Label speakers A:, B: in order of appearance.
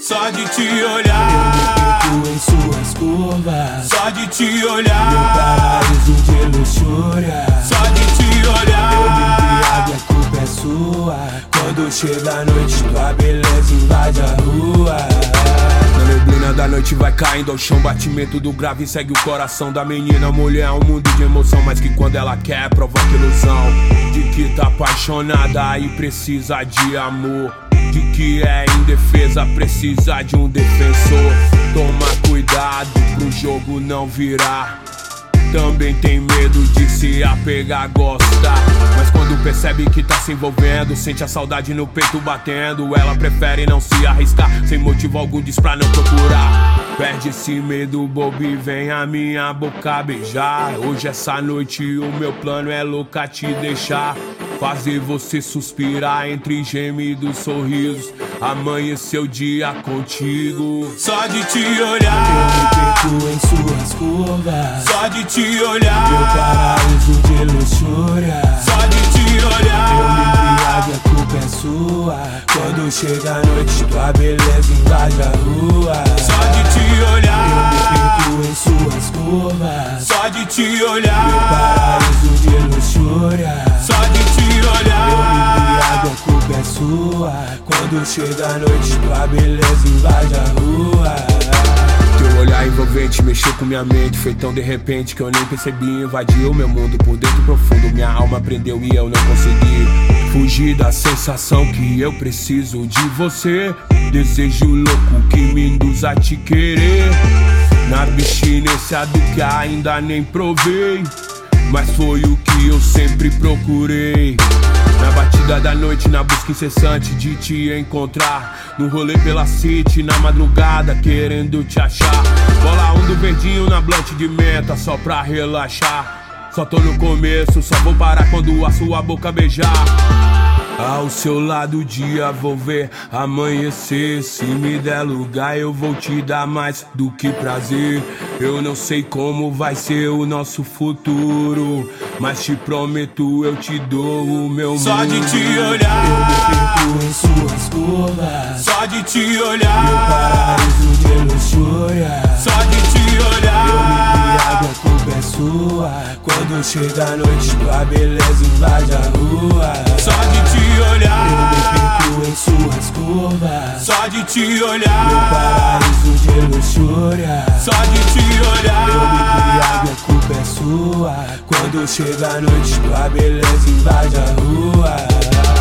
A: Só de te olhar
B: eu me perco em suas curvas.
A: Só de te olhar
B: meu paraíso de luxúria.
A: Só de te olhar
B: eu me embriago, a culpa é sua. Quando chega a noite, tua beleza invade a rua.
A: Na neblina da noite vai caindo ao chão, batimento do grave segue o coração da menina. Mulher é um mundo de emoção, mas que quando ela quer provoca ilusão. De que tá apaixonada e precisa de amor. De que é indefesa, precisa de um defensor. Toma cuidado pro jogo não virar. Também tem medo de se apegar, gosta. Mas quando percebe que tá se envolvendo, sente a saudade no peito batendo. Ela prefere não se arriscar, sem motivo algum diz pra não procurar. Perde esse medo bobo e vem a minha boca beijar. Hoje essa noite o meu plano é louca te deixar. Fazer você suspirar entre gemidos, sorrisos. Amanhecer o dia contigo. Só de te olhar
B: eu me perco em suas curvas.
A: Só de te olhar
B: meu paraíso de luxúria.
A: Só de te olhar
B: eu me embriago, a culpa é sua. Quando chega a noite, tua beleza invade a rua.
A: Só de te olhar
B: eu me perco em suas curvas.
A: Só de te olhar
B: meu paraíso de luxúria.
A: Só de te olhar
B: eu me embriago, a culpa é sua. Quando chega a noite, tua beleza invade a rua.
A: Teu olhar envolvente mexeu com minha mente. Foi tão de repente que eu nem percebi. Invadiu meu mundo por dentro profundo. Minha alma prendeu e eu não consegui fugir da sensação que eu preciso de você. Desejo louco que me induz a te querer. Na abstinência do que ainda nem provei, mas foi o que eu sempre procurei. Na batida da noite, na busca incessante de te encontrar. No rolê pela city, na madrugada, querendo te achar. Bola do verdinho na blunt de menta, só pra relaxar. Só tô no começo, só vou parar quando a sua boca beijar. Ao seu lado o dia vou ver amanhecer. Se me der lugar eu vou te dar mais do que prazer. Eu não sei como vai ser o nosso futuro, mas te prometo eu te dou o meu mundo. Só de te olhar
B: eu me perco em suas curvas.
A: Só de te olhar
B: meu paraíso de luxúria.
A: Só de te olhar
B: eu me embriago, a culpa é sua. Quando chega a noite, tua beleza invade a rua.
A: Só de te olhar
B: eu me perco em suas curvas.
A: Só de te olhar
B: meu paraíso de luxúria.
A: Só de te olhar
B: eu me embriago, a culpa é sua. Quando chega a noite, tua beleza invade a rua.